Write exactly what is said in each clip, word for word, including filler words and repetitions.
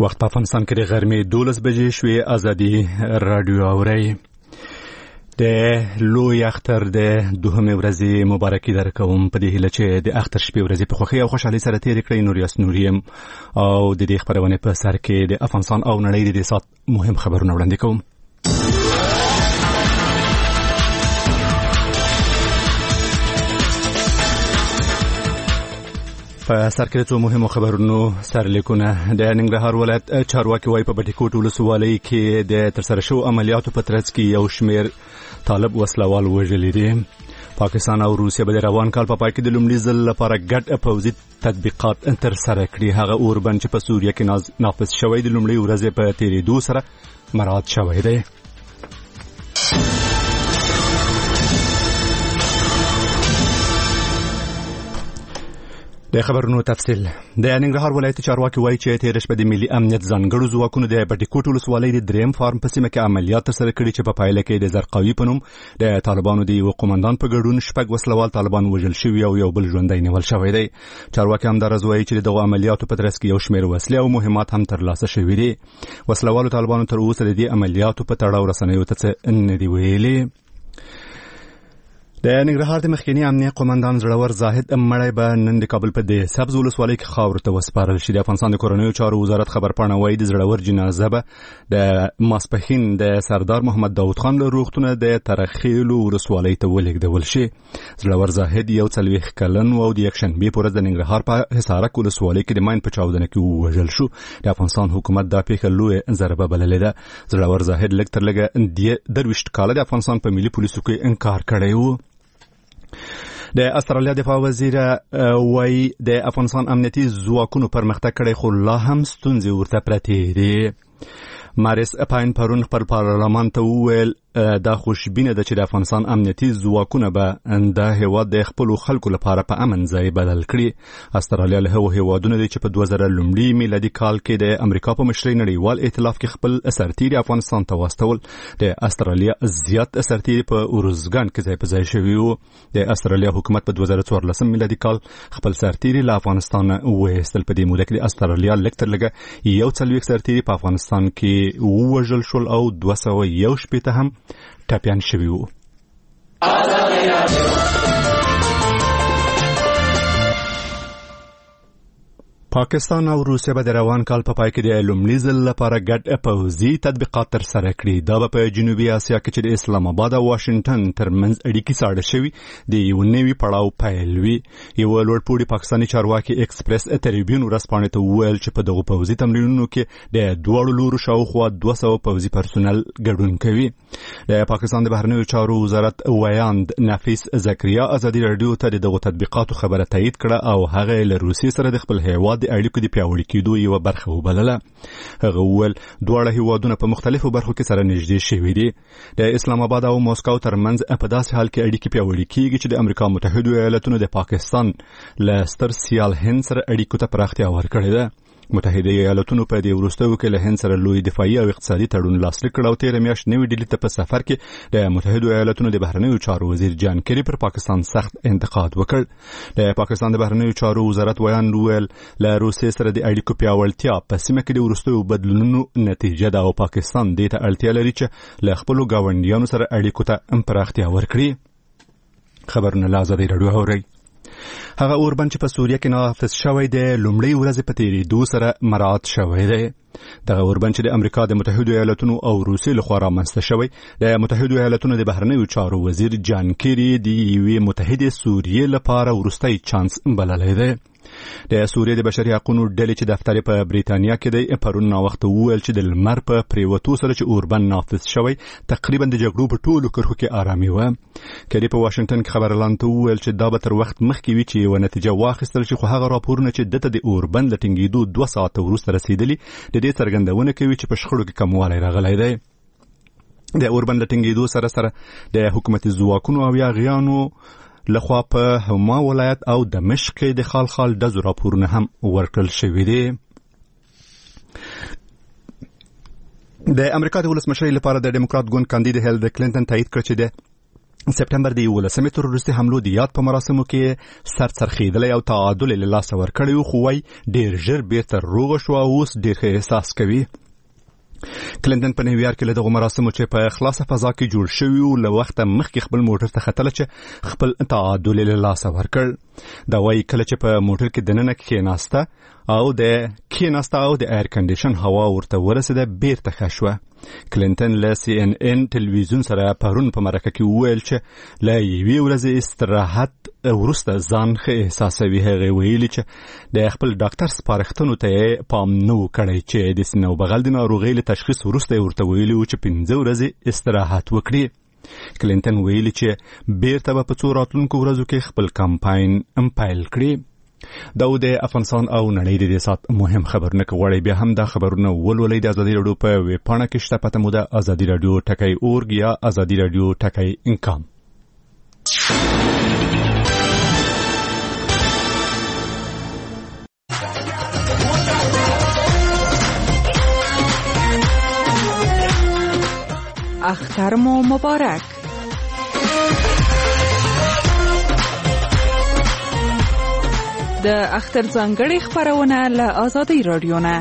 وخت په افغانستان کې د غرمې دولس بجې شوې. ازادي رادیو اورئ. د لوی اختر د دوهمې ورځې مبارکي درکوم په دې هیله چې د اختر شپې ورځې په خوښۍ او خوشحالۍ سره تېرې کړئ. نوریاس نوریم او د دې خپرونې په سر کې د افغانستان او نړۍ د دې سات مهم خبرونه وړاندې کوم. په سر کې څو مهمو خبرونو سرلیکونه. د ننګرهار ولایت چارواکي وايي په بټي کوټ ولسوالۍ کې د ترسره شوو عملیاتو په ترڅ کې یو شمېر طالب وسلوال وژلي دي. پاکستان او روسیه به د روان کال په پای کې د لومړي ځل لپاره ګډ پوځي تطبیقات ترسره کړي. هغه اوربند چې په سوریه کې نافذ شوی د لومړۍ ورځې په تېرېدو سره مراعات شوی دی. د خبرونو تفصیل. د ننګرهار ولایت چارواکي وایي چې تېره شپه د ملي امنیت ځانګړو ځواکونو د بټي کوټ ولسوالۍ د دریم فارم په سیمه کې عملیات ترسره کړي چې په پایله کې د زرقاوي په نوم د طالبانو د یو قومندان په ګډون شپږ وسلوال طالبان وژل شوي او یو بل ژوندی نیول شوی دی. چارواکي همداراز وایي چې دغه عملیاتو په ترڅ کې یو شمېر وسلې او مهمات هم ترلاسه شوي دي. وسلوالو طالبانو تر اوسه د دې عملیاتو په تړاو رسنیو ته څه نه دي ویلي. د ننګرهار د مخکني امنیه قومندان زړور زاهد مړی به نن د کابل په د سبز ولسوالۍ کې خاورو ته وسپارل شي. د افغانستان د کورنیو چارو وزارت خبرپاڼه وایي د زړور جنازه به د ماسپښین د سردار محمد داود خان له روغتونه د ترخیلو ولسوالۍ ته ولېږدول شي. زړور زاهد یو څلوېښت کلن و او د یکشنبې په ورځ د ننګرهار په حصارک ولسوالۍ کې د ماین په چاودنه کې ووژل شو. د افغانستان حکومت دا پیښه لویه ضربه بللې ده. زړور زاهد لږ تر لږه درویشت کاله د افغانستان په ملي پولیسو کې انکار کړی و. د استرالیا دفاع وزیر وایي د افغانستان امنیتي ځواکونو پرمختګ کړی خو لا هم ستونزې ورته پرتې دي. مارس پاین پرون خپل پارلمان ته وویل دا خوشبینه ده چې د افغانستان امنیتي ځواکونه به د هیواد د خپلو خلکو لپاره په امن ځای بدل کړي. استرالیا له هغو هیوادونو دی چې په دوه زره لومړي میلادي کال کې د امریکا په مشرۍ نړیوال ائتلاف کې خپل سرتیري افغانستان ته واستول. د استرالیا زیات سرتیري په اروزګان کې ځای په ځای شوي وو. د استرالیا حکومت په دوه زره څوارلسم میلادي کال خپل سرتیري له افغانستان وایستل. په دې موده کې د استرالیا لږ تر لږه یو څلوېښت سرتیري په افغانستان کې ووژل شول او دوه سوه یو شپېته هم ټپیان شوي وو. پاکستان او روسیه به د روان کال په پای کې د لومړي ځل لپاره ګډ پوځي تطبیقات ترسره کړي. دا به په جنوبي اسیا کې چې د اسلام آباد او واشنگټن ترمنځ اړیکې ساړه شوي د یو نوي پړاو پیل وي. یو لوړپوړي پاکستاني چارواکي ایکسپریس ټریبیون ورځپاڼې ته وویل چې په دغو پوځي تمرینونو کې د دواړو لورو شاوخوا دوه سوه پوځي پرسونل ګډون کوي. د پاکستان د بهرنیو چارو وزارت ویاند نفیس زکریا ازادي رادیو ته دغو تطبیقاتو خبره تایید کړه او هغه له روسیې سره د خپل هیواد د اړیکو د پیاوړي کېدو یوه برخه وبلله. هغه وویل دواړه هیوادونه په مختلفو برخو کې سره نږدې شوي دي. د اسلام آباد او موسکو ترمنځ په داسې حال کې اړیکې پیاوړي کېږي چې د امریکا متحدو ایالتونو د پاکستان له ستر سیال هند سره اړیکو ته پراختیا ورکړې ده. متحده ایالتونو په دې وروستیو کې له هند سره لوی دفاعي او اقتصادي تړون لاسلیک کړ او تېره میاشت نوې ډیلي ته په سفر کې د متحده ایالتونو د بهرنیو چارو وزیر جان کری پر پاکستان سخت انتقاد وکړ. د پاکستان د بهرنیو چارو وزارت ویان وویل له روسیې سره د اړیکو پیاوړتیا په سیمه کې د وروستیو بدلونونو نتیجه ده او پاکستان دې ته اړتیا لري چې له خپلو ګاونډیانو سره اړیکو ته پراختیا ورکړي. خبرونه له ازادي رادیو اورئ. هغه اوربند چې په سوریه کې نافذ شوی دی لومړۍ ورځې په تېرېدو سره مراعات شوی دی. دغه اوربند چې د امریکا د متحدو ایالتونو او روسیې لخوا رامنځته شوی د متحدو ایالتونو د بهرنیو چارو وزیر جان کیری د یوې متحدې سوریې لپاره وروستی چانس بللی دی. د سوریې د بشري حقوقو ډلې چې دفتر په بریتانیا کې دی پرون ناوخته وویل چې د لمر په پریوتو سره چې اوربند نافذ شوی تقریبا د جګړو په ټولو کرښو کې آرامي وه. کری په واشنگټن کې خبرلاند ته وویل چې دا به تر وخت مخکې وي چې یوه نتیجه واخیستل شي خو هغه راپورونه چې دته د اوربند له ټینګېدو دوه ساعته وروسته رسېدلي د دې څرګندونه کوي چې په شخړو کې کموالی راغلی دی. د اوربند له ټینګېدو سره سره د حکومتي ځواکونو او یاغیانو لخوا په هما ولایت او دمشق کې د خال خال ډزو راپورونه هم ورکړل شوي دي. د امریکا د ولسمشرۍ لپاره د ډیموکرات ګوند کاندید هیلری کلینټن تایید کړ چې د سپټمبر د یولسمې تروریستي حملو د یاد په مراسمو کې سر څرخېدلی او تعادل له لاسه ورکړی و، خو وایي ډېر ژر بیرته روغه شوه او اوس ډېر ښه احساس کوي. کلینټن په نیویارک کې له دغو مراسمو چې په خلاصه فضا کې جوړ شوي وو له وخته مخکې خپل موټر ته ختله چې خپل تعادل له لاسه ورکړ. دا وایي کله چې په موټر کې دننه کښېناسته او د کښېناسته او د ایر کنډیشن هوا ورته ورسېده بیرته ښه شوه. کلینټن له سی ان ان ټلویزیون سره پرون په مرکه کې وویل چې له یوې ورځې استراحت وروسته ځان ښه احساسوي. هغې ویلي چې د خپل ډاکټر سپارښتنو ته یې پام نه و کړی چې د سینه او بغل د ناروغۍ له تشخیص وروسته یې ورته ویلي و چې پنځه ورځې استراحت وکړي. کلینټن ویلي چې بیرته به په څو راتلونکو ورځو کې خپل کمپاین هم پیل کړي. دا و د افغانستان او نړۍ د دې سات مهم خبرونه که غواړئ بیا هم دا خبرونه ولولئ د ازادي راډیو په ویب پاڼه کې شته. پته مو ده ازادي راډیو ټکی اورګ یا ازادي راډیو ټکی انکام. اختر مو مبارک. د اختر ځانګړې خبرونه له ازادي راډیو نه.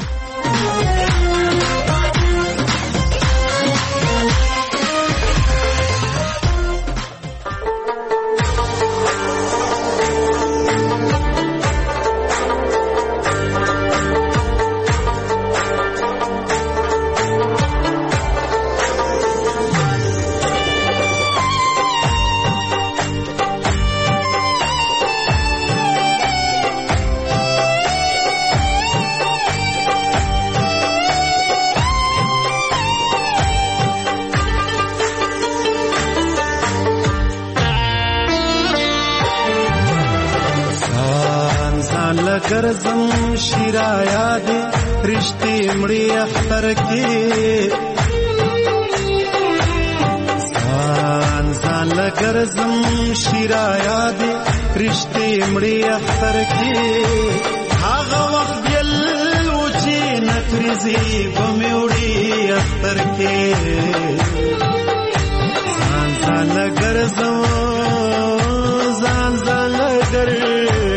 ګرځم شیرایا دې رشتې مړې اختر کې ځان ځان لګرځم شیرایا دې رشتې مړې اختر کې هغه وخت بل و چې نکرزي بمې وړي اختر کې ځان ځان لګرځم ځان ځان لګرځم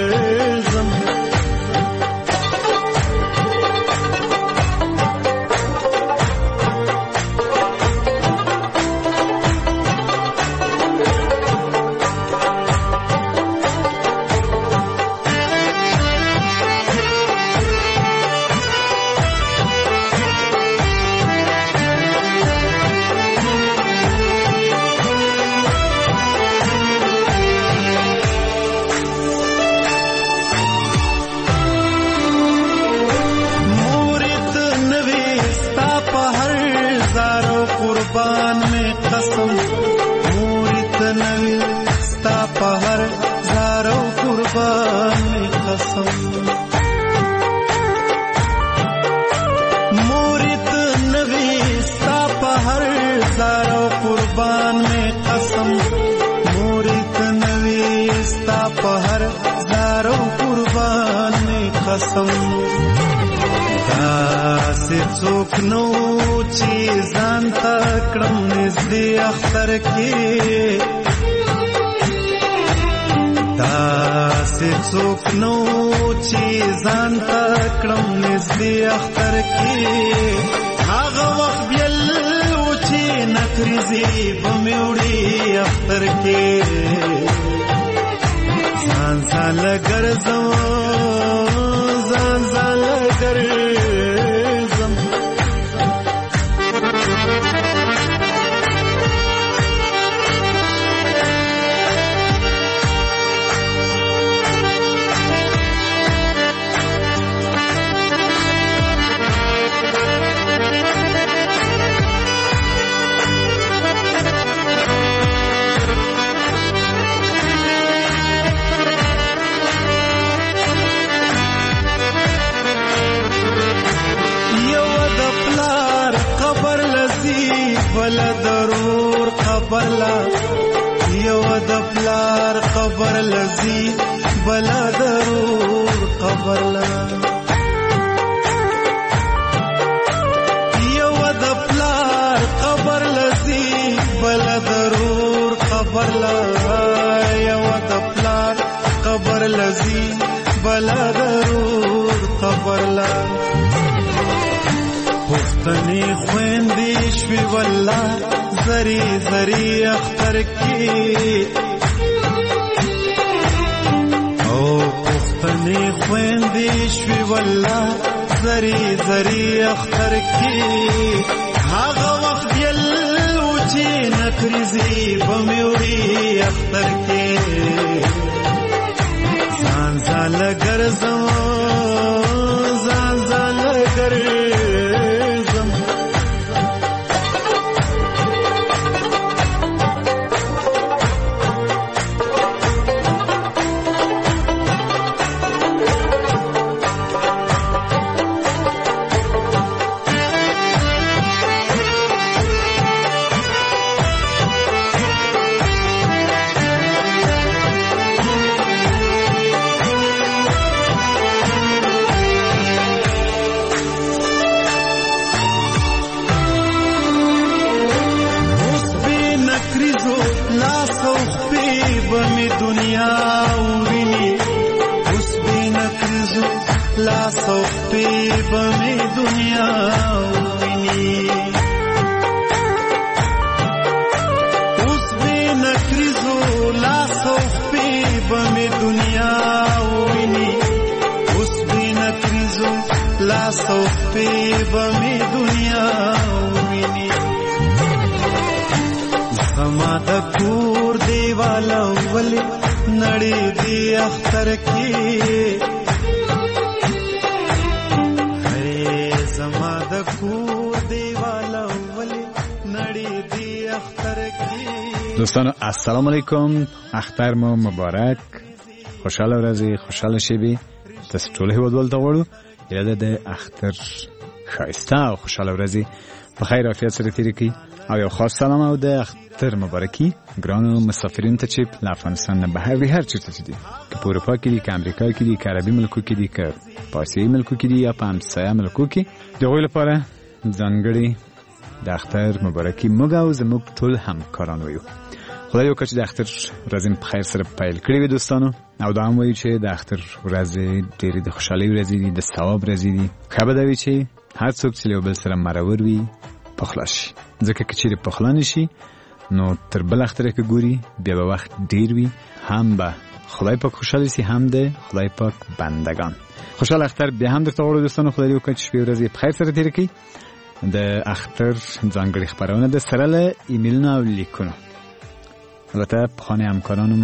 څوک نو چې ځان ته کړم نږدې اختر کې داسې څوک نو چې ځان ته کړم نږدې اختر کې هغه وخت بل و چې نکرزي بمې وړي اختر کې ځان ځان لګرځم ځان ځان لګرځم بلا ضرور خبر لا یو د پلار خبر لذي بلا ضرور خبر لا یو د پلار خبر لذي بلا ضرور خبر لزی بلا ضرور خبرلا پختنی خویندی شوی والله زری زری اختر کی او پختنی خویندی شوی والله زری زری اختر کی هاغه وخت یل وچی نکریزی بمیوری اختر کی زان زال گرزم زان زال گرزم لا صوفي بمي دنيا ويني وصبي نكرزو لا صوفي بمي دنيا ويني وصبي نكرزو لا صوفي بمي دنيا ويني زما د کور دیواله ولې نړۍ دی اختر کې دوستان السلام علیکم. اختر مو مبارک. خوشاله ورځې، خوشاله شبي. تاسو ټول هیوادوال ته غواړو یاده د اختر ښایسته او خوشاله ورځې په خیر عافیت سره تیرې کړئ او یو خاص سلام او د اختر مبارکي ګرانو مسافرینو ته چې له افغانستان نه بهر وي، هر چېرته چې دي، که په اروپا کې دي، که امریکا کې دي، که عربي ملکو کې دي، که په اسیایي ملکو کې دي یا په همسایه ملکو کې، د هغوی لپاره ځانګړې د اختر مبارکي موږ او زموږ ټول همکاران وایو. خدای وکړي چې د اختر ورځې په خیر سره پیل کړې وي دوستانو، او دا هم وایو چې د اختر ورځې ډېرې د خوشحالۍ ورځې دي، د ثواب ورځې دي. ښه به دا وي چې هر څوک چې له یو بل سره مرور وي پخلا شي، ځکه که چیرې پخلا نه شي نو تر بل اختره که ګوري بیا به وخت ډېر وي، هم به خدای پاک خوشحاله شي، هم د خدای پاک بندگان. خوشحال اختر بیا هم درته غواړو دوستانو، خدای دې وکړي چې شپې ورځې په خیر سره تېرې کړئ. د اختر ځانګړې خپرونه ده سره له ایمیلونو او لیکونو. البته پخواني همکارانم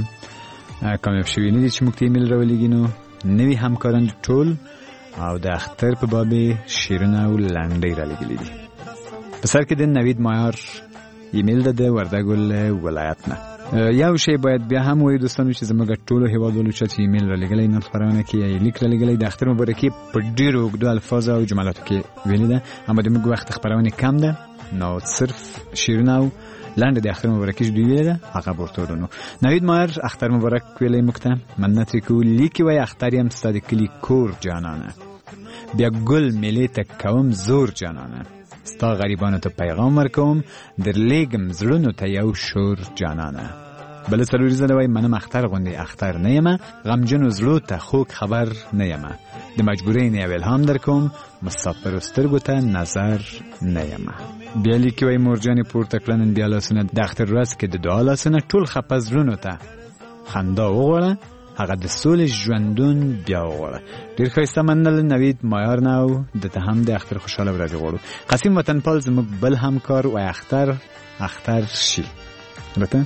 کامیاب شوي نه دي چې موږ ته ایمیل راولېږي، نو نوي همکاران ټول او د اختر په باب شعرونه او لنډۍ رالېږلي دي. په سر کې د نوید مایار ایمیل ده د وردګو له ولایت نه. یو شی باید بیا هم وایو دوستانو چې زموږ ټولو هیوادوالو چې ایمیل رالېږلی نن خپرونه کې یا لیک رالېږلی د اختر مبارکي په ډېرو اوږدو الفاظو او جملاتو کې ویلې ده، اما د موږ وخت خپرونې کم ده، نو صرف شعرونه او لنډه د اختر مبارکي چې دوی ویلې ده هغه به ورته ورنو. نوید مایر اختر مبارک ویلی موږ ته، مننه ترې کوو. لیکي وایي اختر یم ستا د کلي کور جانانه، بیا ګل میلې ته کوم زور جانانه، ستا غریبانو ته پیغام ورکوم در لیږم زړونو ته یو شور جانانه. بله څلوریزه ده وایي منم اختر غوندې اختر نه یمه، غمجنو زړو ته خوږ خبر نه یمه، د مجبورۍ نه یو الهام در کوم مسافرو سترګو ته نظر نه یمه. بیا لیکي وایي مورجانې پورته کړه نن بیا لاسونه، د اختر ورځ کې د دعا لاسونه، ټول خپه زړونو ته خندا وغواړه، هغه د سولې ژوندون بیا وغواړه. ډېر ښایسته مننه له نوید مایار نه، او دته هم د اختر خوشحاله ورځې غواړو. قاسم وطنپال زموږ بل همکار وایي اختر اختر شي. البته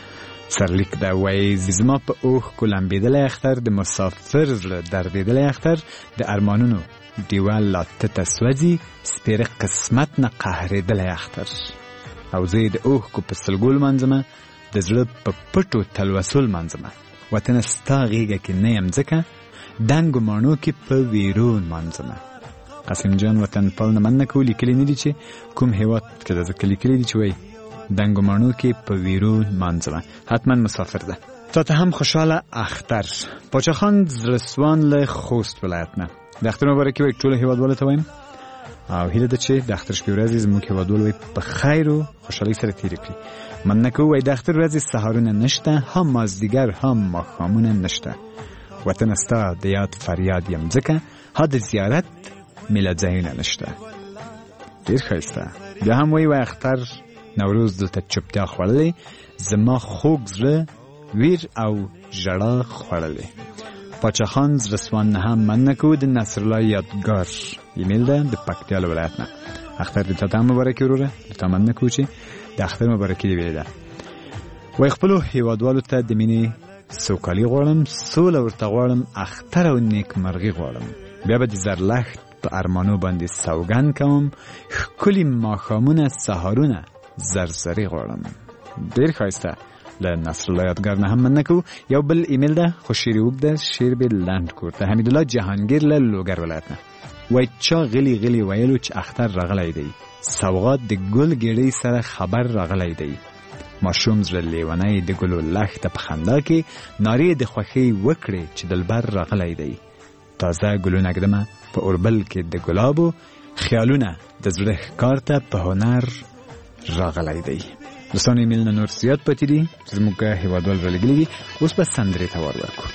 سرلیک دا وایي زما په اوښکو لمبېدلی اختر، د مسافر زړه دردېدلی اختر، د ارمانونو ډیوه لا تته سوځي، سپېره قسمت نه قهرېدلی اختر، او زه یې د اوښکو په سلګو لمانځمه، د زړه په پټو تلوسو لمانځمه، وطنه ستا غېږه کې نه یم ځکه دنګو ماڼو کې په ویرو لمانځمه. قاسم جان وطنپال نه مننه کوو، لیکلي نه دي چې کوم هېواد کې ده، ځکه لیکلي دي چې وایي دنګو ماڼو کې په ویرو لمانځمه. حتما مسافر ده. تا ته هم خوشحاله اختر. پاچا خان زړسوان له خوست ولایت نه د اختر مبارکي وایي ټولو هېوادوالو ته وایم، او هیله ده چې د اختر شپې ورځې زموږ هېوادوال وایي په خیر و خوشحالۍ سره تېرې کړي. مننه کوو. وایي د اختر ورځې سهارونه نشته، هم مازدیګر هم ماښامونه نشته، وطن ستا د یاد فریاد یم ځکه ها د زیارت میله ځایونه نشته. ډېر ښایسته. بیا هم وایي وای اختر نوروز دلته چوپتیا خوړلې، زما خوږ زړه ویر او ژړا خوړلې. پاچا خان زرسوان نه هم من نکو د نصرالله یادګار ایمیل ده د پکتیا له ولایت نه. اختر دې ته هم مبارکي وروره، دې من نکو چې د اختر مبارکي دې ویلې ده. وای خپلو هیوادوالو ته د مینې سوکالي غواړم، سوله ورته غواړم، اختر او نیکمرغي غواړم. بیا به د زرلښت په ارمانو باندې سوګند کوم، ښکلي ماښامونه سهارونه زرزري غواړم. ډېر ښایسته. له نصرالله یادګار نه هم من نکو. یو بل ایمیل ده خو شعر یې اوږد ده، شعر به لنډ کړو. ته حمیدالله جهانګیر له لوګر ولایت نه وایي چا غلي غلي ویلو چې اختر راغلی دی، سوغات د ګل ګېډۍ سره خبر راغلی دی. ماشوم زړه لیونی د ګلو لښته په خندا کې نارې د خوښۍ وکړې چې دلبر راغلی دی. تازه ګلونه ږدمه په اوربل کې د ګلابو، خیالونه د زړه ښکار ته په هنر راغلی دی. دوستان ایمیل نه نور زیات پاتې دي چې زموږ هیوادوال را لېږلي دي. اوس به سندرې ته وار ورکړو.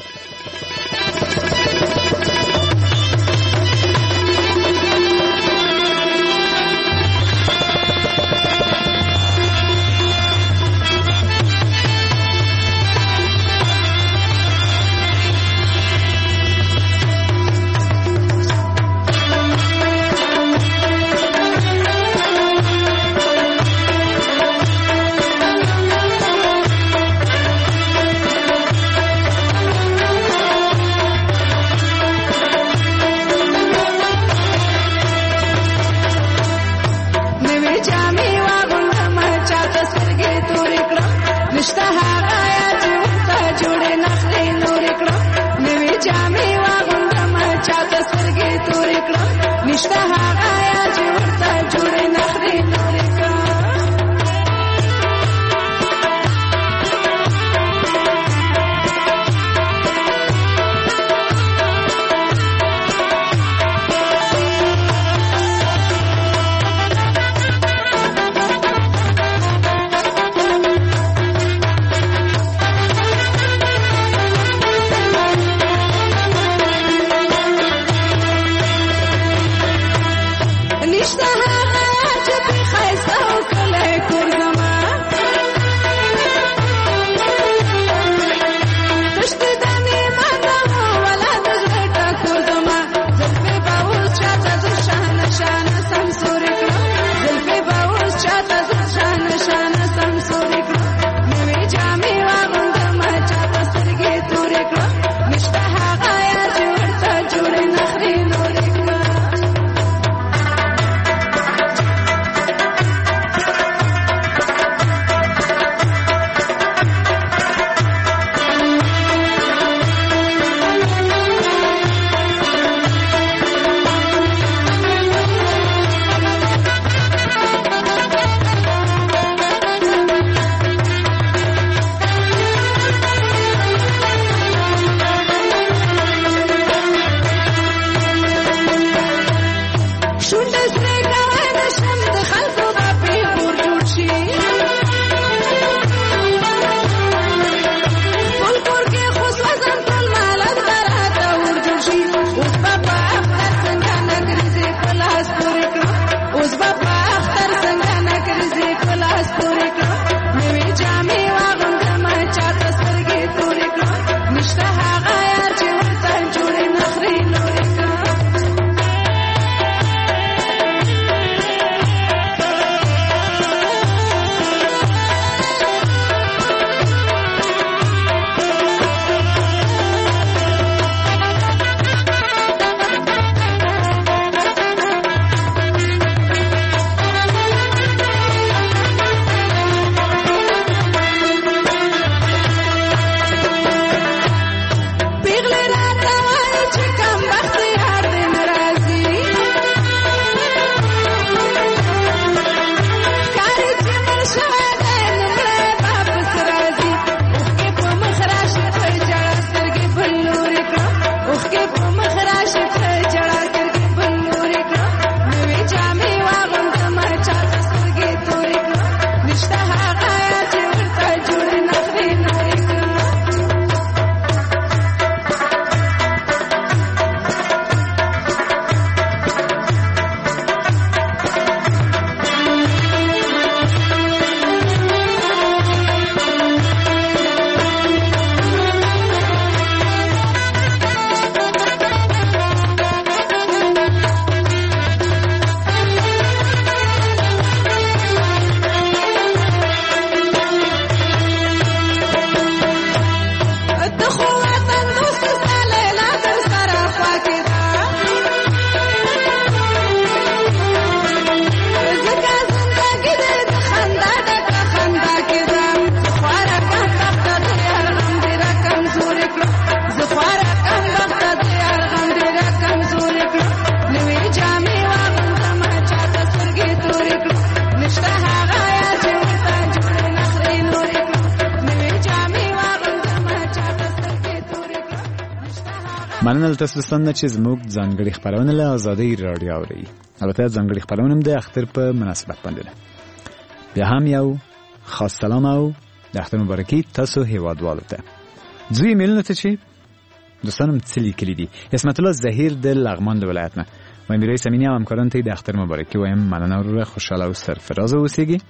مننه تاسو دوستان چې زموږ ځانګړي خبرونه له آزادۍ رادیو اوري. البته ځانګړي خبرونه هم د اختر په مناسبت باندې ده. بیا هم یو خاص سلام او د اختر مبارکي تاسو هیوادوالو ته. زوی میلونه ته چې دوستانم څلی کلی دي. اسمت الله زهیر د لغمان ولایت نه. و امیرای سمینی هم همکاران ته د اختر مبارکي وایم. مننه ورو خوشاله او سرفراز اوسئ.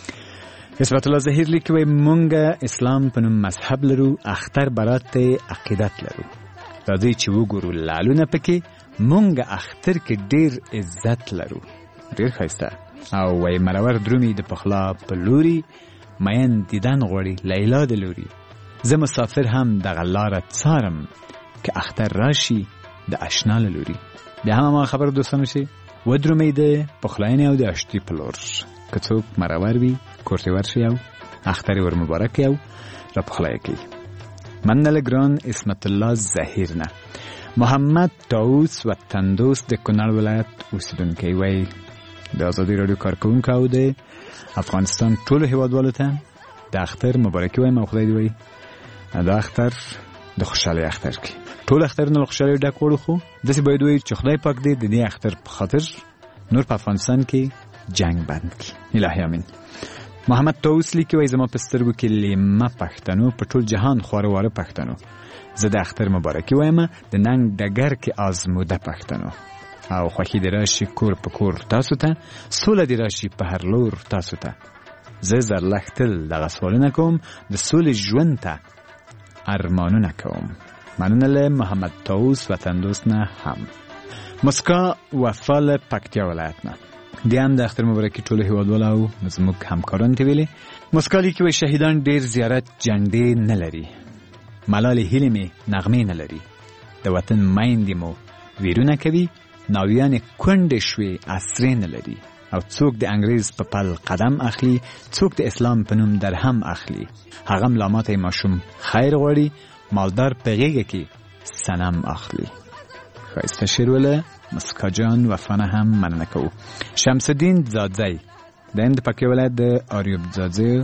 اسمت الله زهیر لیکي مونږ اسلام په نوم مذهب لرو، اختر برات عقیدت لرو. راځي چې وګورو لالونه پکې مونږ اختر کې ډیر عزت لرو. ډیر ښایسته. او وای مرور درومي د پخلا په لوري مین دیدن غوړي لیلا د لوري. زه مسافر هم د غلاره څارم که اختر راشي د آشنا لوري. بیا هم ما خبر دوستانو شي و درومي د پخلاینه او د اشتی په لور که څوک مرور وي کورته ورشي او اختر ور مبارک یو را پخلای کی. من نلگران اسمت الله زهیر نه. محمد طاووس وطن دوست د کونړ ولایت اوسیدونکی وای د آزادۍ رادیو کارکونکو او د افغانستان ټولو هیوادوالو ته د اختر مبارکي وایم او خدای دې وای د اختر د خوشحالۍ اختر کی. ټول اخترونه له خوشحالۍ ډک وړو خو داسې باید وای چې خدای پاک دې د دې اختر په خاطر نور په افغانستان کې جنگ بند کی. الهی امین. محمد طاووس لیکي وای زما په سترګو کې لیمه پښتنو په ټول جهان خواره پښتنو. زه د اختر مبارکي وایم د ننګ ډګر کې آزموده پښتنو. او خوښي دې راشي کور په کور تاسو ته، سوله دې راشي په هر لور تاسو ته. زه زرلښت تل دغه سوالونه کوم، د سولې ژوند ته ارمانونه کوم. مننه له محمد طاووس وطن دوست نه هم. مسکا وفا له پکتیا ولایت نه. د هم د اختر مبارکي ټولو هیوادوالو او زموږ همکاران ته ویلي. مسکا لیکي وای شهیدان ډیر زیارت جنډې نه لري، ملالې هیلې مې نغمې نه لري. د وطن میندې مو ویرونه کوي، ناویانې کونډې شوې عصرې نه لري. او څوک د انګریز په پل قدم اخلي، څوک د اسلام په نوم درهم اخلي. هغه ملامته ماشوم خیر غواړي، مالدار په غېږه کې صنم اخلي. ښایسته شعر وله مسکا جان وفانه هم مننه کوو. شمس الدین زادزی د هم د پکتیا ولایت د آریوب زادزی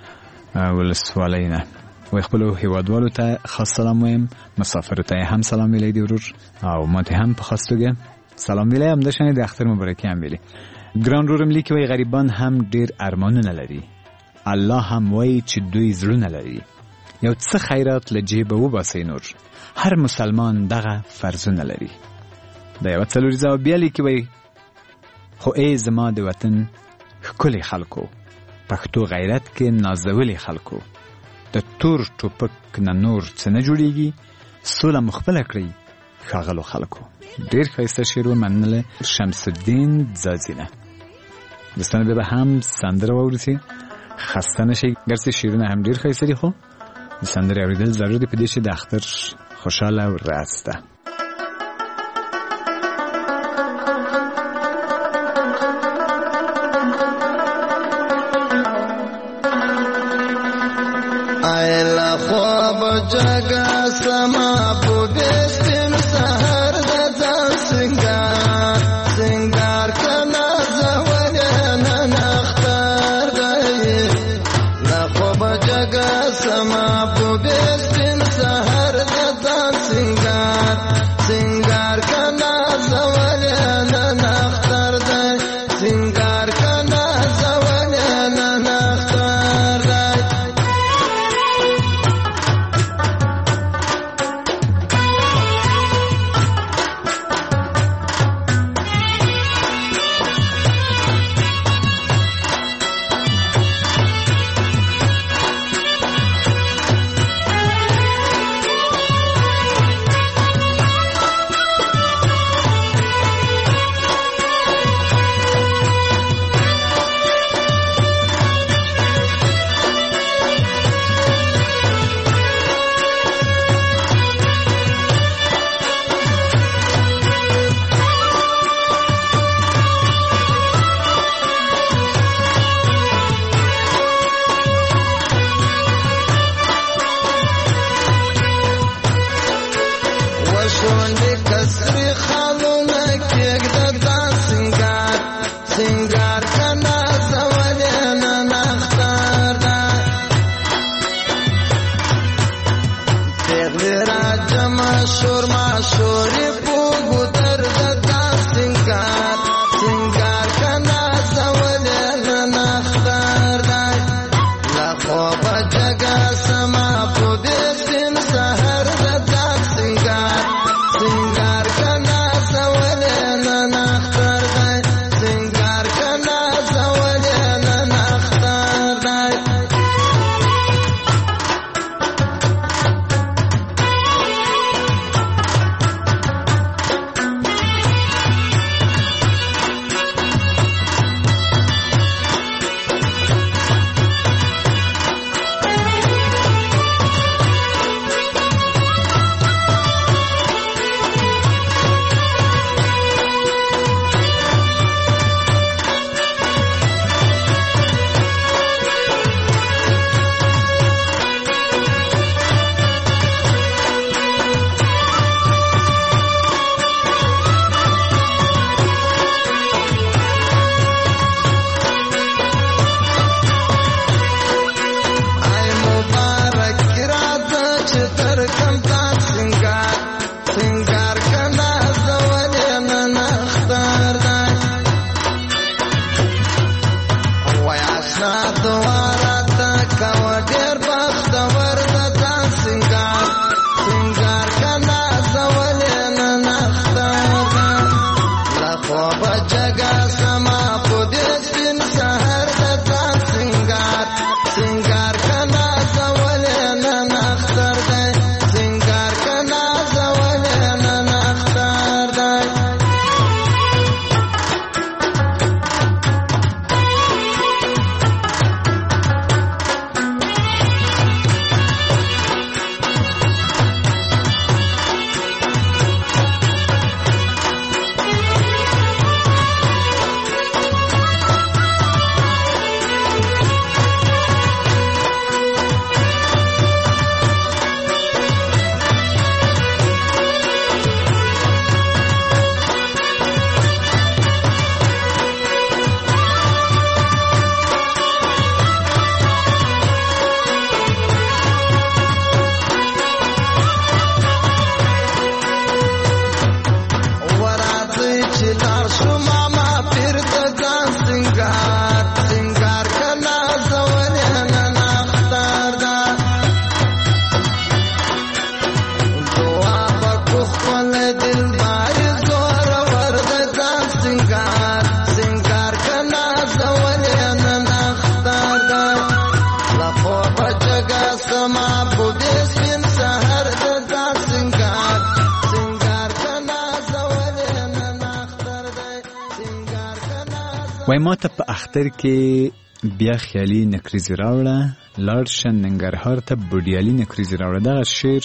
ولسوالۍ نه. وای خپلو هیوادوالو ته خاص سلام وایم، مسافرو ته هم سلام ویلی دی ورور او ما ته هم په خاص توګه سلام ویلی. همداشانې د اختر مبارکي هم ویلی. ګران رورم لیکي وای غریبان هم ډیر ارمانونه لري، الله هم وای چې دوی زړونه لري. یو څه خیرات له جیبه وباسئ نور، هر مسلمان دغه فرضونه لري. د یو څلوریزه بیا لیکي وای خو ای زما د وطن ښکلي خلکو، پښتو غیرت کې نازولي خلکو. د تور ټوپک نه نور څه نه جوړیږي، سوله مو خپله کړئ ښاغلو خلکو. ډېر ښایسته شعر و. مننه شمس الدین ځاځي نه. دوستانو بیا به هم سندره واورسي. خسته نشئ، ګرڅې شعرونه هم ډېر ښایسته دي خو د سندرې اورېدل ضرور دی په دې چې د اختر خوشحاله ورځ ده. ایلا خواب جگا سما بودستین سهر دزان سنگار سنگار کنا زولینا نختار دایی لخواب جگا سما بودستین سهر دزان سنگار سنگار کنا زولینا نختار دایی سنگار کنا زولینا نختار دایی. Jama مشهور مشهور پوگو درد دا سنگار سنگار کنا زولین نختار دای لخواب جگا سما پودستین سهر دا سنگار سنگار کنا زولین نختار دای سنگار کنا زولین نختار دای وای ما ته په اختر کې بیا خیالي نکریزي راوړه لاړ شه ننګرهار ته بوډیالي نکریزي راوړه. دغه شعر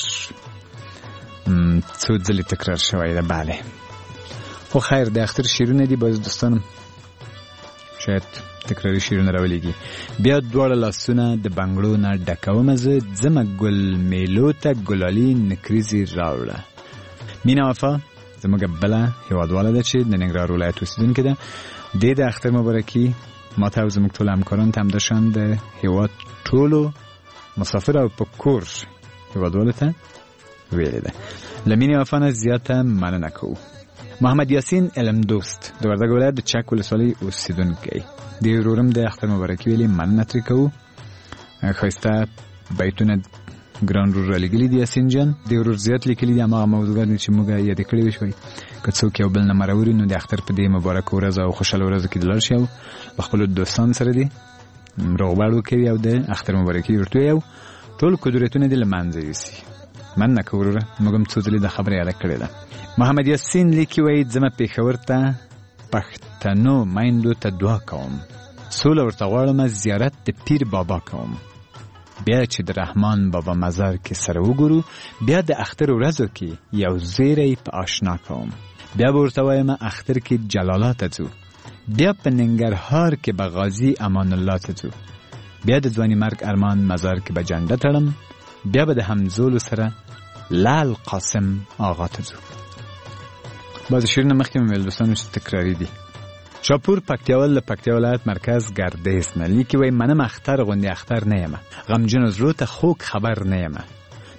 څو ځلې تکرار شوی ده. بله خو خیر د اختر شعرونه دي، باز دوستانم شاید تکراري شعرونه راولیږي. بیا دواړه لاسونه د بنګړو نه ډکومه زه ځمه ګل میلو ته ګلالي نکریزي راوړه. مینا وفا زموږ بله هېوادواله ده چې د ننګرهار ولایت اوسېدونکې ده. د د اختر مبارکي ما ته او زموږ ټولو همکارانو ته همداشان د هېواد ټولو مسافر او په کور هېوادوالو ته ویلې ده. له مینې وفا نه زیاته مننه کوو. محمد یاسین علم دوست د وردګ ولایت د چک ولسوالۍ اوسېدونکی د ورورم د اختر مبارکي ویلې مننه ترې کوو. ښایسته بیتونه ګران ورور رالیږلي دي یاسین جان. د ورور زیات لیکلي دي هماغه موضوعات چې موږ یادې کړې وشوي. که څوک یو بل نه مروري نو د اختر په دې مبارکه ورځ او خوشحاله ورځو کې د لاړ شي او په خپلو دوستانو سره دې روغبړ وکوي او د اختر مبارکي ورته ووایي او ټول قدرتونه دې له منځه یوسي. مننه که وروره، موږ هم څو ځلې دا خبره یاده کړې ده. محمد یاسین لیکي وایي ځمه پېښور ته پښتنو میندو ته دعا کوم، سوله ورته غواړم، زیارت د پیر بابا کوم. بیا چې د رحمان بابا مزار کې سره وګورو، بیا د اختر ورځو کې یو زیری په آشنا کوم. بیا به ورته وایم اختر کې جلالا ته ځو، بیا په ننګرهار کې به غازي امان الله ته ځو، بیا د ځواني مرګ ارمان مزار کې به جنډه تړم، بیا به د همزولو سره لال قاسم آغا ته ځو. بعضې شعرونه مخکې مې ویل دوستانو چې تکراري دي. شاپور پکتیاوال له پکتیا ولایت مرکز ګردیز نه لیکي وایي منم اختر غوندې اختر نه یمه، غمجنو زړو ته خوږ خبر نه یمه،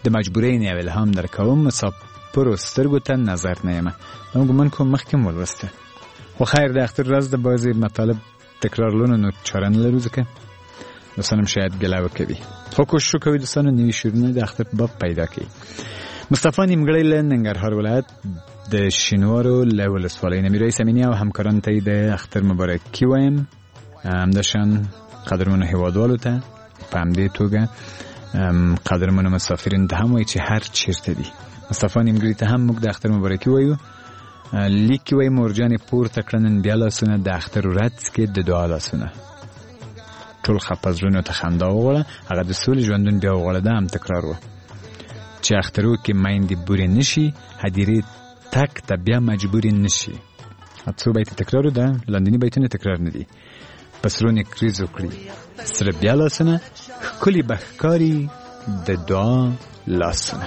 د مجبورۍ نه الهام درکوم، مسافرو سترګو ته نظر نه یم. نو ګومان کوم مخکې مو ولوسته. خو خیر د اختر ورځ د بعضې مطالب تکرارولو نو چاره نه لرو، ځکه دوستان هم شاید ګله وکوي. خو کوشش وکوئ دوستانو نوي شعرونه د اختر په باب پیدا کړي. مصطفی نیمګړی له ننګرهار ولایت د شینوارو له ولسوالۍ نه میرویس امینی او همکارانو ته د اختر مبارکي وایم. همداشان قدرمنو هیوادوالو ته په همدې توګه قدرمنو مسافرینو ته هم وایي چې هر چیرته دي. مصطفی نیمګړي ته هم موږ د اختر مبارکي وایو. لیک کې وایي مورجانې پورته کړنن بیا لاسونه د اختر ورځ کې د دعا لاسونه. ټول خپه زړونو ته خندا وغواړه، هغه د سولې ژوندون بیا وغواړه. دا هم تکرار و چې اخترو کې میندې بورې نشي، هدیرې تک ته بیا مجبورې نشي. څو بیت تکرار ده، لاندینی بیتونه تکرار نه دي. پسرو نکریز وکړي سره بیا لاسونه، ښکلي به ښکاري د دعا لاسونه.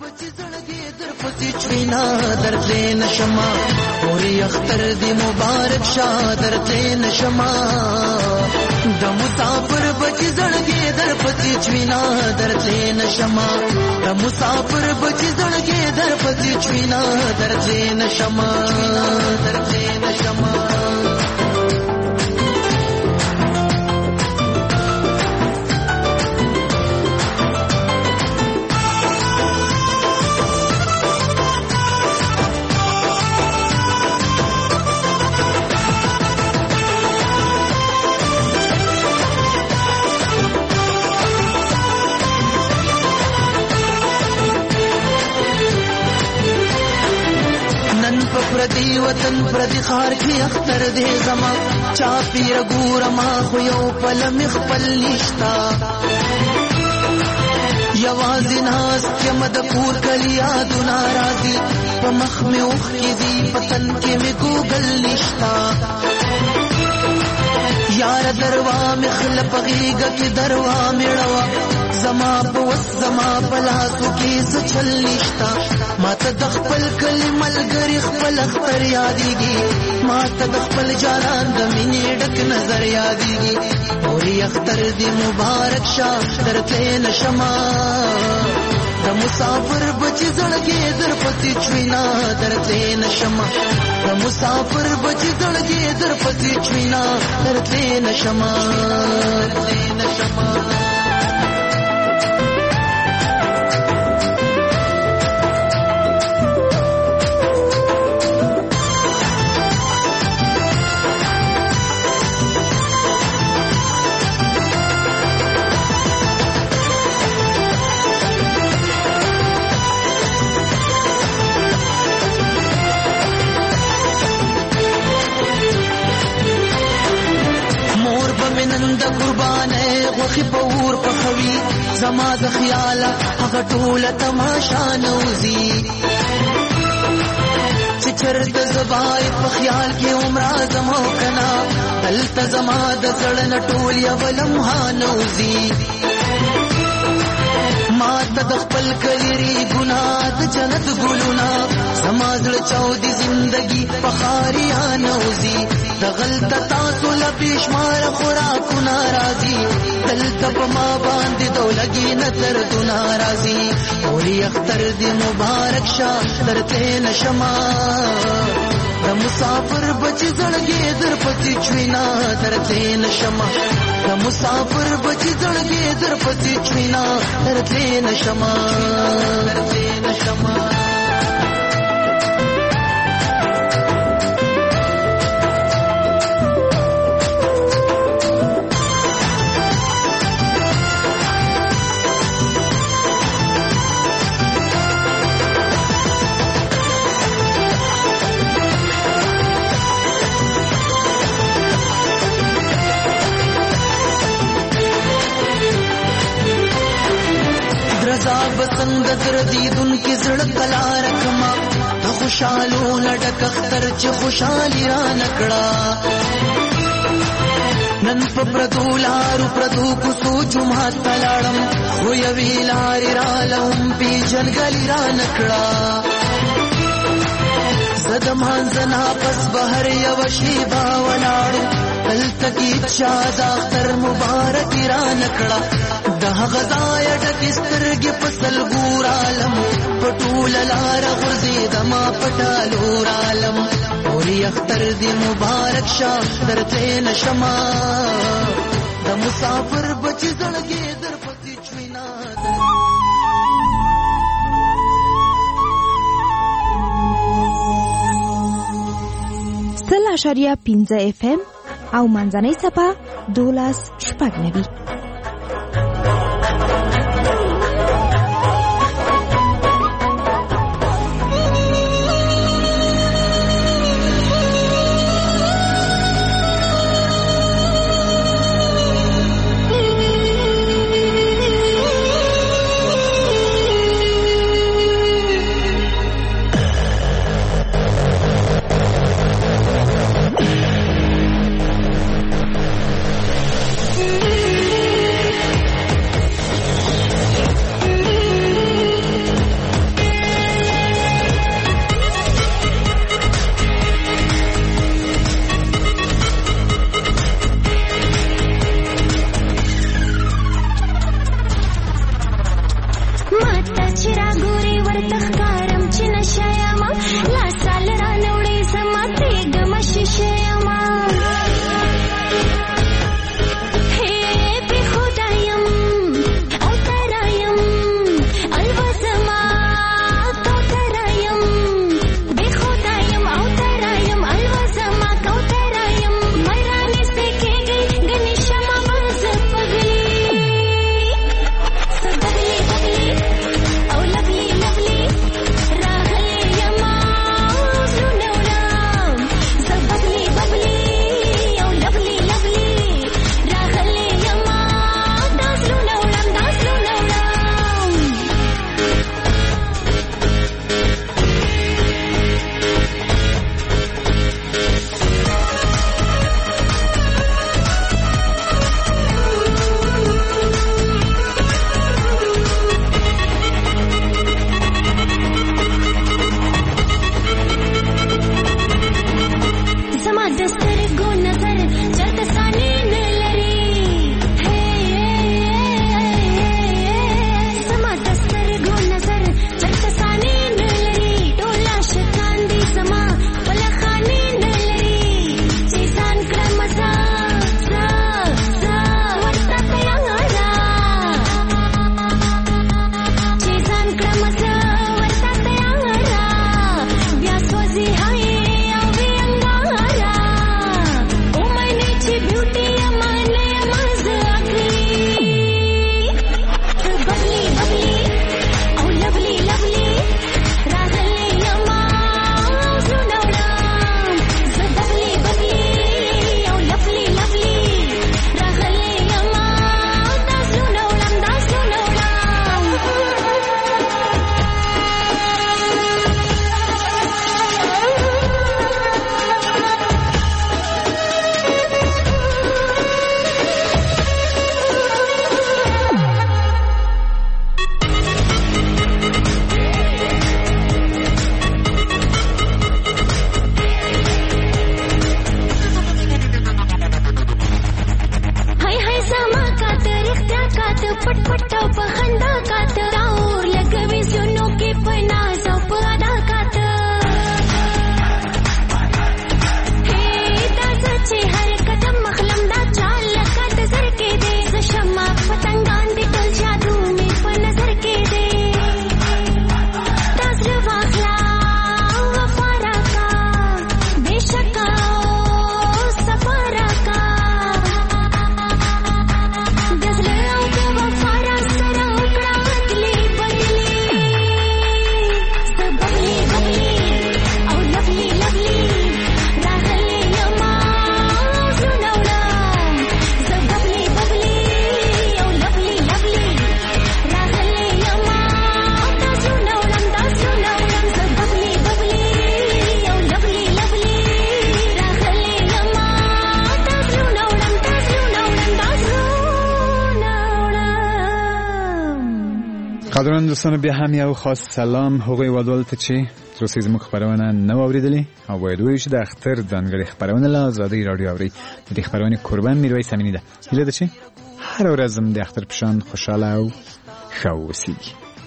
چوینا درتلې نشما اوري اختر دی مبارک شاه درتلې نشما د مسافر بچی زړګي در پتی چوینا درتلې نشما د مسافر بچی زړګي در پتی چوینا درتلې نشما درتلې نشما. پردی وطن پردی خار کی اختر دے زما چا پیر ګور ما خو یو پل مخ پل نشتا یوازې ناس کې مد پور کلی یاد ناراضي په مخ می اوخ کی دی پتن کې می ګوګل نشتا یار دروا مخل پغیګ کی دروا میړوا زما په وس زما په لاسو کې څه چل نشتا ماته د خپل کلی ملګری خپل اختر یادېږي ماته د خپل جانان د مینې ډک نظر یادېږي اوري اختر دی مبارک شاه درته نشما د مسافر بچی زړګي در پتی چوینا درته نشما د مسافر بچی زړګي در پتی چوینا درته نشما درته نشما. نند قربانه غوخي پور پخوي زما د خیاله هغه ټوله تماشا نوزي چې چرته زبای په خیال کې عمره زمو کنا دلته زما د زړه نټول یا ولمها نوزي ما ته د خپل کلیری ګناه د جنت ګلونا زما زړه چاودي زندگی په خاریا نوزي د غلطه تاسو لپیش مار خوراکو ناراضي دلته په ما باندې دولګي نظر تو ناراضي اوري اختر دی مبارک شاه درته نشما د مسافر بچی زړګي در پتی چوینا درته نشما د مسافر بچی زړګي در پتی چوینا درته نشما درته نشما. بسند در دیدن کی زړه کلا رکما د خوشالو لډک اختر چې خوشالي را نکړه نن په پردو لارو پردو کو سوچ ما تلاړم خو یوی لارې را لوم پی جنګلی را نکړه زدم هنزنا پس بهر یو شی با ولاړو دلته کې چا د اختر مبارک را نکړه د هغه ځایه ډکې سترګې په سلګور عالم په ټوله لاره غورځېدما په ټالور عالم اورې اختر دې مبارک شه درته نشما د مسافر بچی زړګې در پسې چوينا سل اشاریه پنځه اف ام او منځنۍ صفه دولس شپږ نوي. Thank you. قدران دوستان بیا هم یو خاص سلام هغوی ودول ته چې تر اوسه زموږ خبرونه نه واوریدلې او باید وایو چې د اختر ځانګړې خبرونه له ازادۍ راډیو اوري. د دې خبرونې قربان میرویس امینی ده. هیله ده چې هر ورځ د اختر په شان خوشاله او ښه اوسېږي.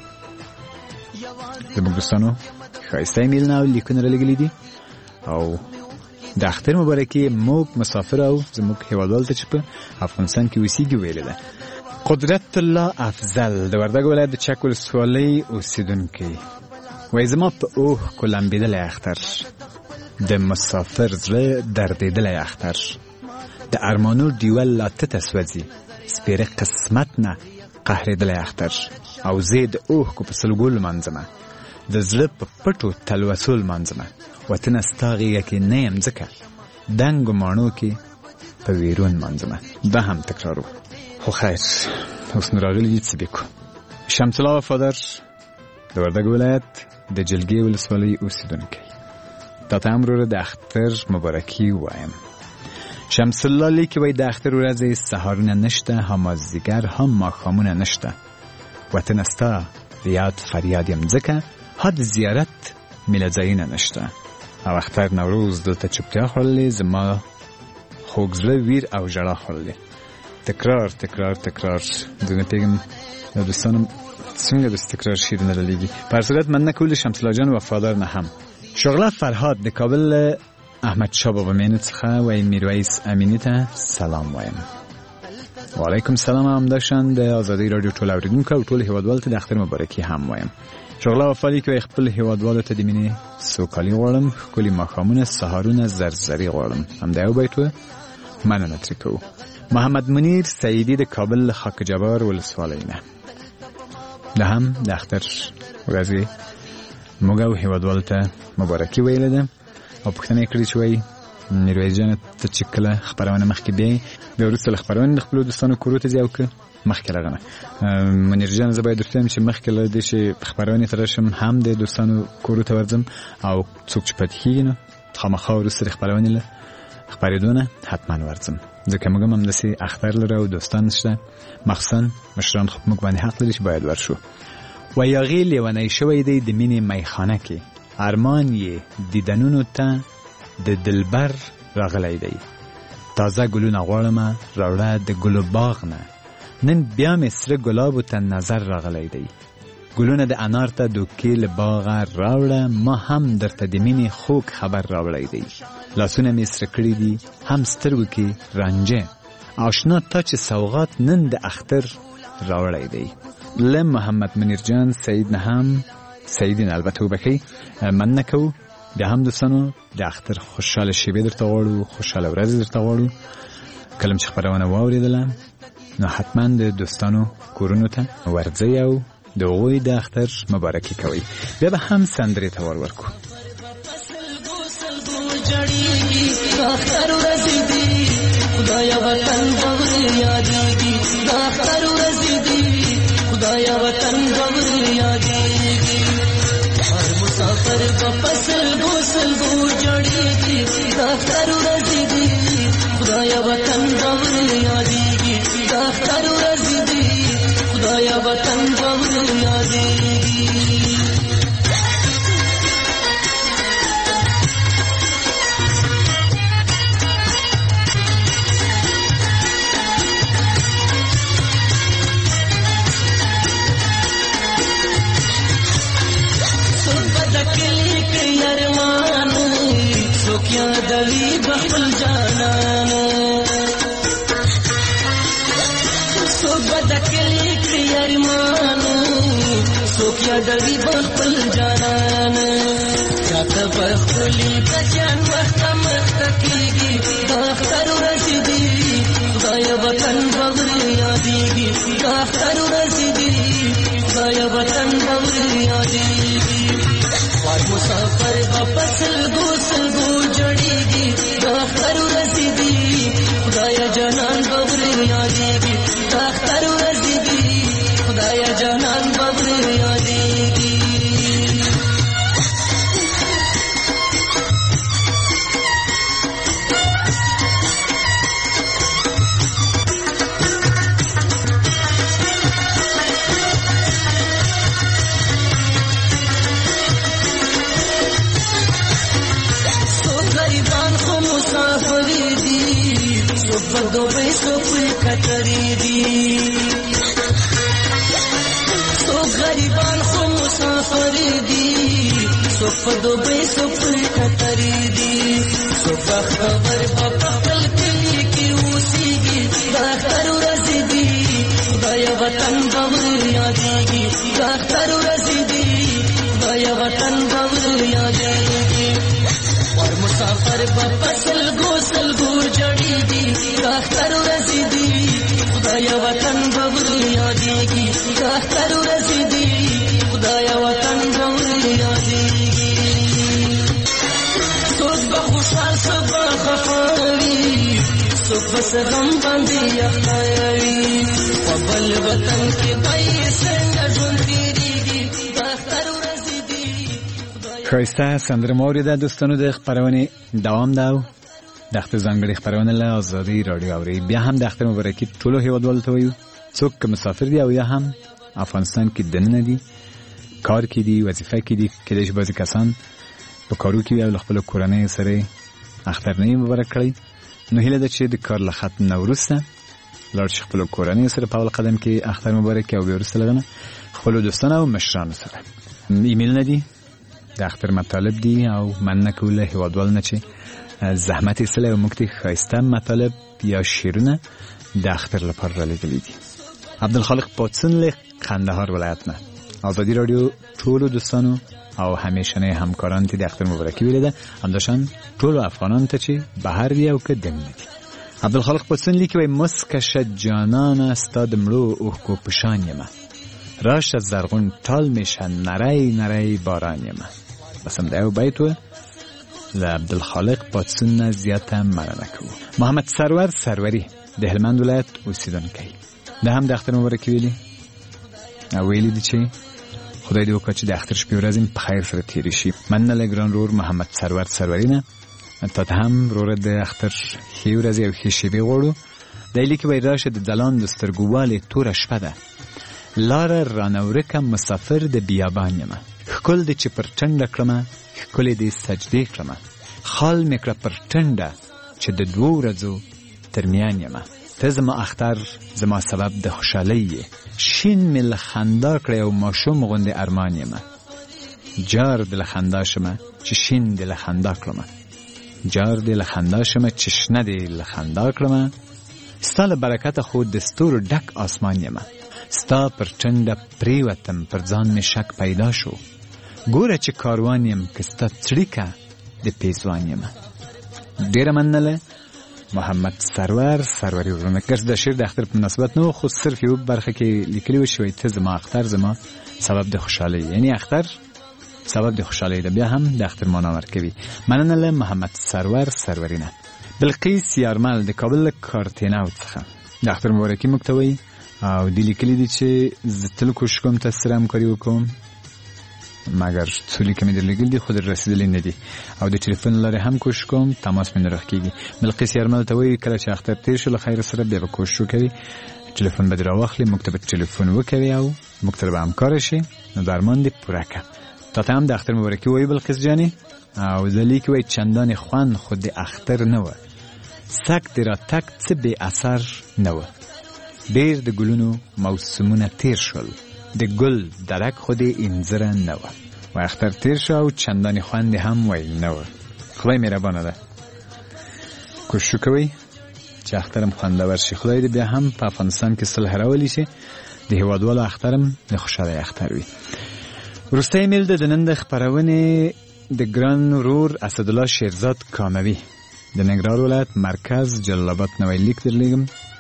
زموږ دوستانو ښایسته ایمیلونه او لیکونه رالیږلي دي او د اختر مبارکي موږ مسافر او زموږ هیوادوالو ته چې په افغانستان کې اوسېږي ویلې ده. قدرت الله افضل د وردګ ولایت د چک ولسوالۍ اوسېدونکی وایي زما په اوښ کولمبېدلی اختر، د مسافر زړه دردېدلی اختر، د ارمانو ډیوه لا تته سوځي، سپېره قسمت نه قهرېدلی اختر، او زه د اوښکو په سلګو لمانځمه، د زړه په پټو تلوسو لمانځمه، وطنه ستا غېږه کې نه یم ځکه دنګو ماڼو کې په ویرون لمانځمه. دا هم تکرار و. خو خیر اوس نو راغلي دي څه بېکو. شمس الله وفادار د وردګ ولایت د جلګې ولسوالۍ اوسېدونکی، تا ته هم وروره د اختر مبارکي وایم. شمس الله لیکي وایي د اختر ورځې سهارونه نشته، هم مازدیګر هم ماښامونه نشته، وطنه ستا د یاد فریاد یم ځکه ها د زیارت میله ځایونه نشته، او اختر نوروز دلته چوپتیا خوړلې، زما خوږ زړه ویر او ژړا خوړلې. تکرار تکرار تکرار د نه پیږم د دوستانو څنګه د تکرار شیرونه رالیږي. په هر صورت مننه کول شمس الله جان وفادار نه هم. شغله فرهاد د کابل احمد شاه بابا مینه څخه وایي میرویس امینی ته سلام وایم. وعلیکم سلام. همداشان د ازادۍ راډیو ټول اوریدونکو او ټول هیوادوالو ته د اختر مبارکي هم وایم. شغله وفادي کوي خپل هیوادوالو ته د مینې سوکالي غواړم، ښکلي ماښامونه سهارونه زرزري غواړم. همدا یو بیت و مننه ترې کوو. محمد منیر سیدی د کابل خاک جبار ولسوالۍ نه ده هم د اختر ورځې موږ او هیوادوالو ته مبارکي ویلې ده او پوښتنه یې کړې چې وایي میرویس جانه ته چې کله خپرونه مخکې بیایي بیا وروسته له خپرونې د خپلو دوستانو کورو ته ځې او که مخکې له هغه نه منیر جان زه باید درته وایم چې مخکې له دې چې خپرونې ته راشم هم د دوستانو کورو ته ورځم او څوک چې پاتې کېږي نو خامخا وروسته د خپرونې له خپرېدو نه حتما ورځم، ځکه موږ هم همداسې اختر لرو او دوستان شته، مخصوصا مشران خو موږ باندې حق لري چې باید ورشو. و یاغي لیونی شوی دی د مینې میخانه کې، ارمان یې دیدنونو ته د دلبر راغلی دی، تازه ګلونه غواړمه راوړه د ګلو باغ نه، نن بیا مې سره ګلابو ته نظر راغلی دی، ګلونه د انار ته دوکې له باغه راوړه، ما هم درته د مینې خوږ خبر راوړی دی، لاسونه مې سره کړي دي هم سترګو کې رانجه، آشنا تا چې سوغات نن د اختر راوړی دی. له محمد منیر جان سعید نه هم سعیدین البته وبکي مننه کوو. بیا هم دوستانو د اختر خوشحاله شیبې درته غواړو، خوشحاله ورځې درته غواړو. کله چې خپرونه واورېدله نو حتما د دوستانو کورونو ته ورځئ او د هغوی د اختر مبارکي کوئ. بیا به هم سندرې ته ور ورکو. خدایا وطن غور یادېږي، د اختر ورځې دي خدایا وطن غور یادېږي، هر مسافر په فصل غسل غو جړېږي، د اختر ورځې دي خدایا وطن غور یادېږي، د اختر ورځې دي خدایا وطن غور یادېږي. سوکیا دلی بخل جانانو سوک بدکلی کری ارمانو سوکیا دلی بخل جانانو چاہتا بخلی بچان وقت مختقیگی داختر رسیدی خدای وطن بغر یادیگی داختر رسیدی خدای وطن بغر یادیگی وار مسافر واپس سلگو سلگو جڑیگی داختر رسیدی خدایا جانان بغر یادیگی داختر رسیدی خدایا جانان بغر یادیگی. په دوبۍ سو په کترې دي سو غریبان خو مسافر دي سو په دوبۍ سو په کترې دي سو خبر په خپل کلی کې اوسېږي د اختر ورځې دي خدای وطن به یادېږي د اختر ورځې دي خدای وطن به یادېږي اور مسافر به فصل ګوسل ګور جړېږي د اختر ورځې دي خدای وطن به یادېږي د اختر ورځې دي خدای وطن به یادېږي څوک به خوشحال څوک به خفه وي څوک به غم باندې اخته وي په بل وطن کې به یې څنګه ژوند تېرېږي د اختر ورځې دي ښایسته سندره مو اورېده دوستانو د خپرونې دوام ده او د اختر ځانګړې خپرونه له ازادۍ راډیو اورئ بیا هم د اختر مبارکي ټولو هیوادوالو ته وایو څوک که مسافر دي او یا هم افغانستان کې دننه دي کار کې دي وظیفه کې دي کېدای شي بعضې کسان په کارو کې وي او له خپلو کورنیو سره یې اخترنۍ مبارک کړئ نو هیله ده چې د کار له ختم نه وروسته لاړ شي خپلو کورنیو سره په اول قدم کې اختر مبارک او بیا وروسته له هغه نه خپلو دوستانو او مشرانو سره ایمیلونه دي د اختر مطالب دي او مننه کوو له هیوادوالو نه چې زحمت ایستلی او موږ ته ښایسته مطالب یا شعرونه د اختر لپاره رالیږلي دي عبدالخالق پاتسون له قندهار ولایت نه ازادي راډیو ټولو دوستانو او همیشنی همکاران ته د اختر مبارکي ویلې ده همداشان ټولو افغانانو ته چې بهر دي او که دننه دي عبدالخالق پاتسون لیکي وایي مسکشه جانانه ستا د مړو اوښکو په شان یمه راشه زرغون ټال میشه نری نری باران یمه بس هم دا یو بیت و له عبدالخالق پاتسون نه زیاته مننه کوو محمد سرور سروری د هلمند ولایت اوسیدونکی ده هم د اختر مبارکي ویلي او ویلي دي چې خدای دې وکړه چې د اختر شپې ورځې په خیر سره تېرې شي مننه له ګران ورور محمد سرور سروری نه تا ته هم وروره د اختر ښې ورځې او ښې شېبې غواړو دی لیکي وایي راشه د ځلان د سترګووالې توره شپه ده لاره رانه ورکه مسافر د بیابان یمه ښکل دې چې پر ټنډه کړمه ښکلې دې سجدې کړمه خال مې کړه پر ټنډه چې د دوو ورځو ترمیان یمه ته زما اختر زما سبب د خوشحالۍ یې شین مې له خندا کړی او ماشوم غوندې ارمان یمه جار دې له خندا شمه چې شین دې له خندا کړمه جار دې له خندا شمه چې شنه دې له خندا کړمه ستا له برکته خو د ستورو ډک آسمان یمه ستا پر ټنډه پریوتم پر ځان مې شک پیدا شو ګوره چې کاروان یم که ستا څړیکه د پیزوان یمه ډېره مننه له محمد سرور سروری ورونه ګرځ د شعر د اختر په مناسبت نو خو صرف یو برخه کې لیکلي و چې ته زما اختر زما سبب د خوشحالۍ یعنی اختر سبب د خوشحالۍ ده بیا هم د اختر معنا ورکوي مننه له محمد سرور سروری نه بلقیس یارمل د کابل کارتیناو څخه د اختر مبارکي موږ ته وایي او دی لیکلي دي چې زه تل کوشش کوم تاسو سره همکاري وکړم مګر څو لیکې مې درلېږلي دي خو در رسېدلي نه دي او د ټلیفون له لارې هم کوشش کوم تماس مې نه راخکېږي بلقیس یارمل ته وایي کله چې اختر تېر شو له خیر سره بیا به کوشش وکوي ټلیفون به دې راواخلي موږ ته به ټلیفون وکوي او موږ سره به همکاره شي نو د ارمان دې پوره کړه تا ته هم د اختر مبارکي وایي بلقیس جانې او زه لیکي وایي چندانې خوند خو د اختر نه وه سک دې راتګ څه بې اثر نه وه ډېر د ګلونو موسمونه تیر شول د ګل درک خو دې انځره نه وه و اختر تیر شو او چندانې خوند هم وایي نه وه خدای مهربانه ده کوشش کوئ چې اخترم خوندور شي خدای دې بیا هم په افغانستان کې صلح راولي شي د هیوادوالو اخترم د خوشحالۍ اختر وي وروستی ایمیل د نن د خپرونې د ګران ورور اسدالله شیرزاد کاموي د ننګرهار ولایت مرکز جلال آباد نه وایي لیک درلیږم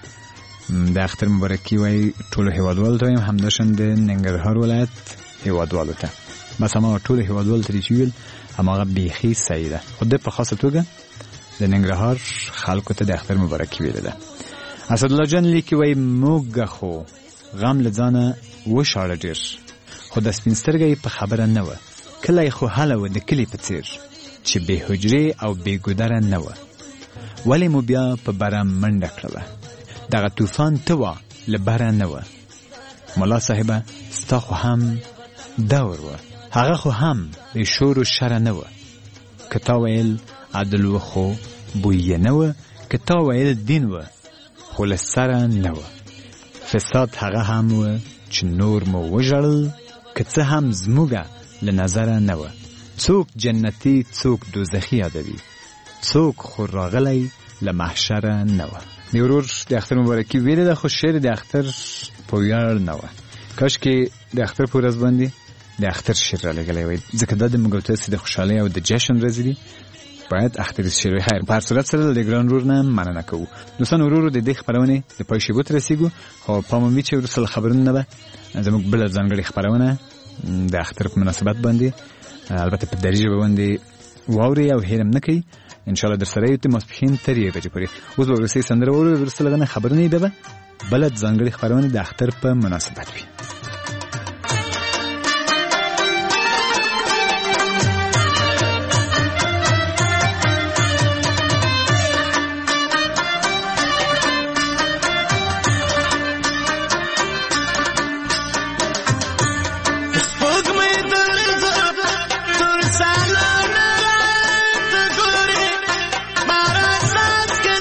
د اختر مبارکي وایي ټولو هیوادوالو ته وایم همداشان د ننګرهار ولایت هیوادوالو ته بس هماغه ټولو هیوادوالو ته چې ویل هماغه بیخي صحیح ده خو د په خاصه توګه د ننګرهار خلکو ته د اختر مبارکي ویلې ده اسدالله جان لیکي وایي موږ خو غم له ځانه وشاړه ډېر خو د سپین سترګه یې په خبره نه وه کله یې خو هله وه د کلي په څېر چې بې حجرې او بې ګودره نه وه ولې مو بیا په بره منډه کړله دغه طوفان ته وه له بره نه وه ملا صاحبه ستا خو هم دور وه هغه خو هم د شور و شره نه وه که تا ویل عدل و خو بوی یې نه وه که تا ویل دین وه خو له سره نه وه. فساد هغه هم و چې نور مو وژړل، که څه هم زموږه له نظره نه وه. څوک جنتي څوک دوزخي یادوي، څوک خو راغلی له محشره نه وه. د ورور د اختر مبارکي ویلې ده، خو شعر د اختر په ویاړ نه وه. کاش کې د اختر په ورځ باندې د اختر شعر را لګلی وای، ځکه دا د موږ او تاسې د خوشحالۍ او د جشن ورځې دي. باید اختر شعر وي. خیر، په هر صورت سره د ګران ورور نه مننه کوو. دوستان، ورورو د دې خپرونې د پای شېبو ته رسېږو، خو پام مو وي چې وروسته له خبرونو نه به زموږ بله ځانګړې خپرونه د اختر په مناسبت باندې البته په دري ژبه باندې واورئ او هېر هم نه کوئ. انشاءالله در سره یو د ماسپښین تر یوې بجې پورې. اوس به وروستۍ سندره واورو، وروسته له هغه نه خبرونه به بله ځانګړې خپرونه د اختر په مناسبت وي.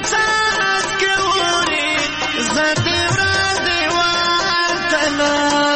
Zati ura diwa tala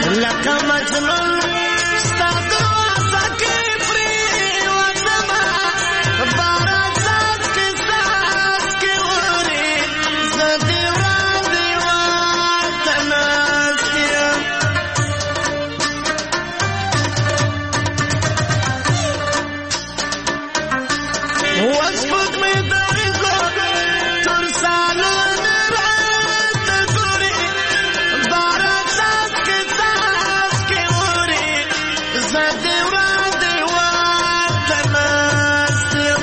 لکه مجنون ستا دروازه کې پرېوتمه باران څاڅکي څاڅکي اوري زه دې وړاندې ورته ناست یم اوس سپوږمۍ د ورځو تور سالونه راته ګوري باران څاڅکي څاڅکي اوري زه دې وړاندې ورته ناست یم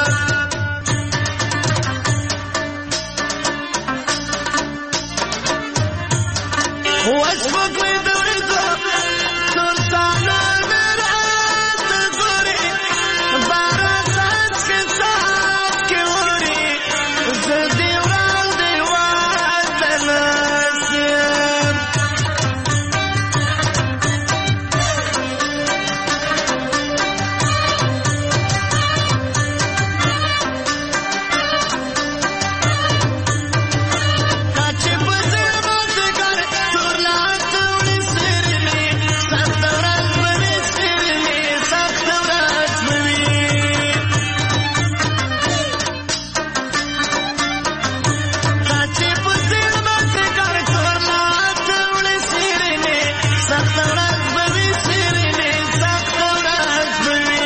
اوس سپوږمۍ د ورځو تور سالونه راته ګوري باران څاڅکي څاڅکي اوري زه دې وړاندې ورته ناست یم چې په زړه مازدیګر تور لاس وړي سرنې سخته ورځ به وي سرنې سخته ورځ به وي چې په زړه مازدیګر تور لاس وړي سرنې سخته ورځ به وي سرنې سخته ورځ به وي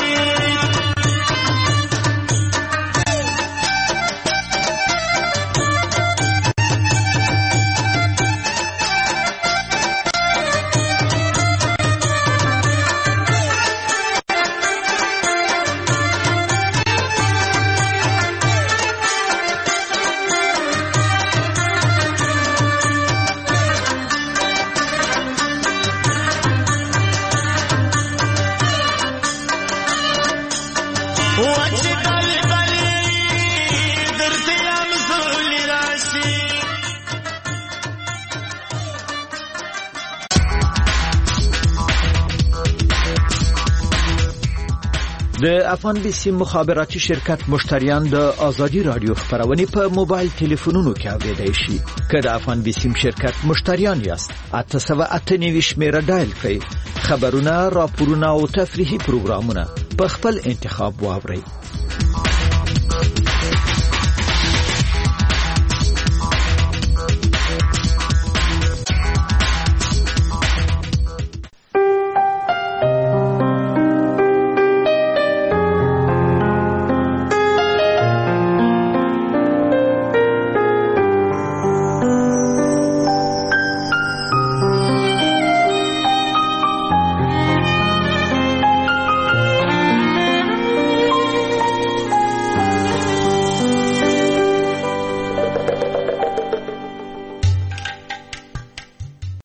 وچې ډلې ډلې درته یم زولې راشي د افغان بیسیم مخابراتي شرکت مشتریان د ازادي رادیو خبرونه په موبایل ټلیفونونو کې اوریدای شي. که د افغان بیسیم شرکت مشتریان یاست، اته سوه اته نوي شمیره ډایل کړئ. خبرونه، راپورونه او تفریحي پروګرامونه په خپل انتخاب واورئ.